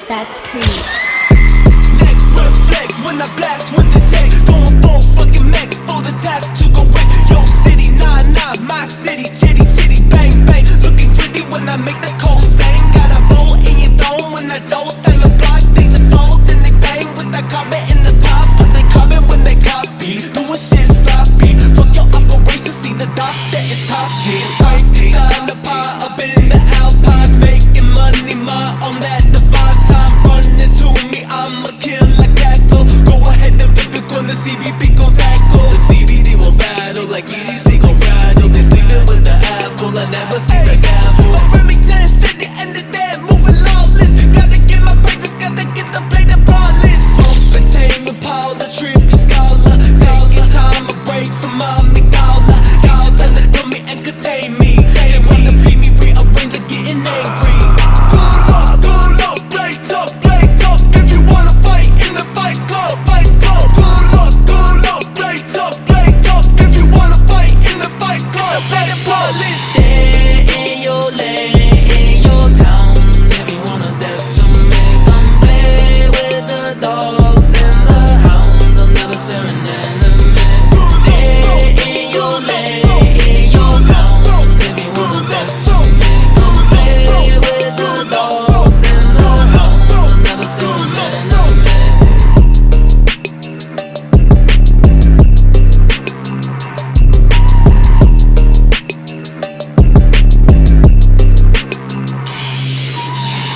That's Creed. Neck reflect when I blast with the tech. Going full fucking mech for the task to go wreck your city. Nah, nah, my city, chitty